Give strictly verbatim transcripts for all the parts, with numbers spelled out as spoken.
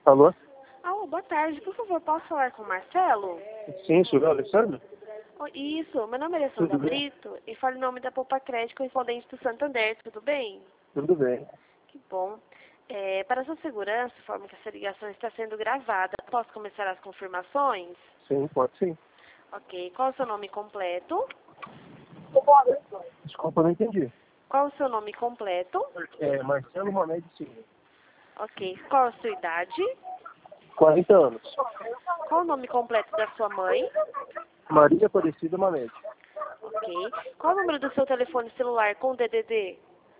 Alô? Alô, boa tarde. Por favor, posso falar com o Marcelo? Sim, sou eu, Alessandro? Oh, isso, meu nome é Alessandra Tudo bem? Brito e falo em nome da Poupa Crédito, correspondente do Santander, tudo bem? Tudo bem. Que bom. É, para sua segurança, informo que essa ligação está sendo gravada. Posso começar as confirmações? Sim, pode sim. Ok. Qual o seu nome completo? Desculpa, não entendi. Qual o seu nome completo? É Marcelo Monetti Silva. Ok. Qual a sua idade? quarenta anos. Qual o nome completo da sua mãe? Maria Aparecida Monetti. Ok. Qual o número do seu telefone celular com D D D?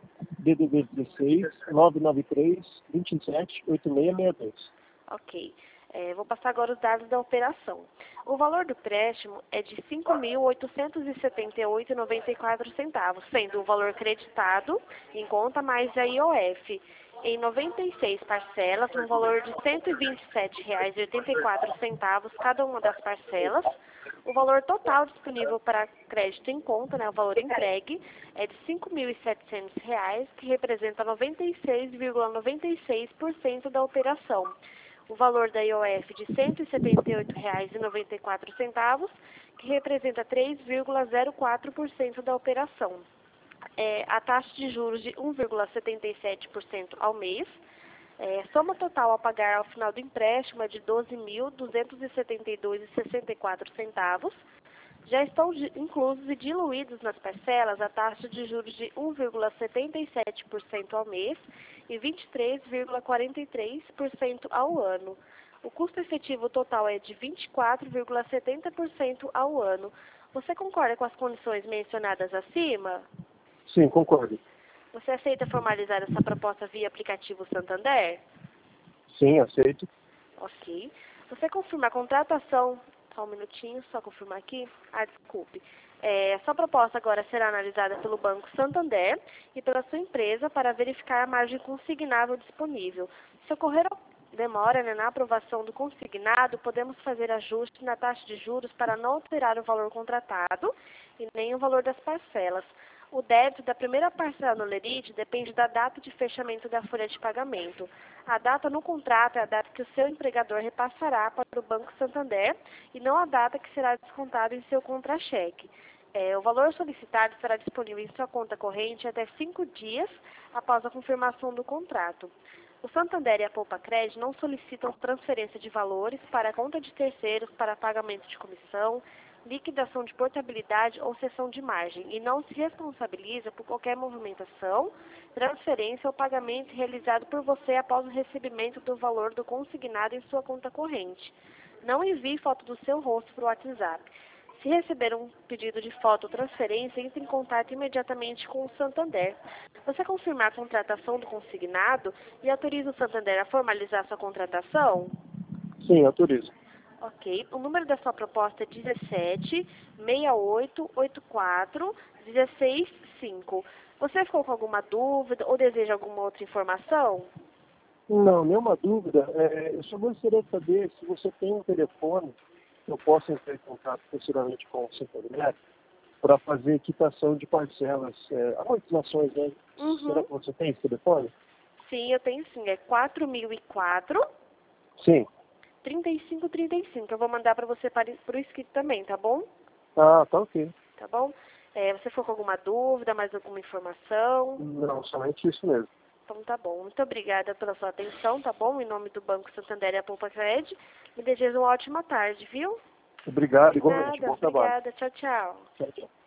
D D D dezesseis, nove nove três, dois sete, oito seis seis dois. Ok. É, vou passar agora os dados da operação. O valor do empréstimo é de cinco mil oitocentos e setenta e oito reais e noventa e quatro centavos, sendo o valor creditado em conta mais a I O F em noventa e seis parcelas, no valor de cento e vinte e sete reais e oitenta e quatro centavos cada uma das parcelas. O valor total disponível para crédito em conta, né, o valor entregue, é de cinco mil e setecentos reais, que representa noventa e seis vírgula noventa e seis por cento da operação. O valor da I O F de cento e setenta e oito reais e noventa e quatro centavos, que representa três vírgula zero quatro por cento da operação. É, a taxa de juros de um vírgula setenta e sete por cento ao mês. É, soma total a pagar ao final do empréstimo é de doze mil duzentos e setenta e dois reais e sessenta e quatro centavos. Já estão inclusos e diluídos nas parcelas a taxa de juros de um vírgula setenta e sete por cento ao mês e vinte e três vírgula quarenta e três por cento ao ano. O custo efetivo total é de vinte e quatro vírgula setenta por cento ao ano. Você concorda com as condições mencionadas acima? Sim, concordo. Você aceita formalizar essa proposta via aplicativo Santander? Sim, aceito. Ok. Você confirma a contratação... Só um minutinho, só confirmar aqui. Ah, desculpe. É, sua proposta agora será analisada pelo Banco Santander e pela sua empresa para verificar a margem consignável disponível. Se ocorrer demora, né, na aprovação do consignado, podemos fazer ajuste na taxa de juros para não alterar o valor contratado e nem o valor das parcelas. O débito da primeira parcela no Lerite depende da data de fechamento da folha de pagamento. A data no contrato é a data que o seu empregador repassará para o Banco Santander e não a data que será descontado em seu contra-cheque. É, o valor solicitado estará disponível em sua conta corrente até cinco dias após a confirmação do contrato. O Santander e a Poupa Crédito não solicitam transferência de valores para a conta de terceiros para pagamento de comissão, liquidação de portabilidade ou cessão de margem e não se responsabiliza por qualquer movimentação, transferência ou pagamento realizado por você após o recebimento do valor do consignado em sua conta corrente. Não envie foto do seu rosto para o WhatsApp. Se receber um pedido de foto ou transferência, entre em contato imediatamente com o Santander. Você confirmar a contratação do consignado e autoriza o Santander a formalizar sua contratação? Sim, autorizo. Ok. O número da sua proposta é dezessete, seis oito oito quatro, um seis cinco. Você ficou com alguma dúvida ou deseja alguma outra informação? Não, nenhuma dúvida. É, eu só gostaria de saber se você tem um telefone que eu possa entrar em contato posteriormente com o Santander para fazer quitação de parcelas, é, amortizações, né? Uhum. Será que você tem esse telefone? Sim, eu tenho sim. É quatro mil e quatro, Sim. trinta e cinco trinta e cinco. Eu vou mandar para você para o escrito também, tá bom? Ah, tá ok. Tá bom? É, você ficou com alguma dúvida, mais alguma informação? Não, somente isso mesmo. Então tá bom. Muito obrigada pela sua atenção, tá bom? Em nome do Banco Santander e a Poupa Crédito. Me desejo uma ótima tarde, viu? Obrigado, igualmente. Nada, Bom trabalho. obrigada. Tchau, tchau. Tchau, tchau.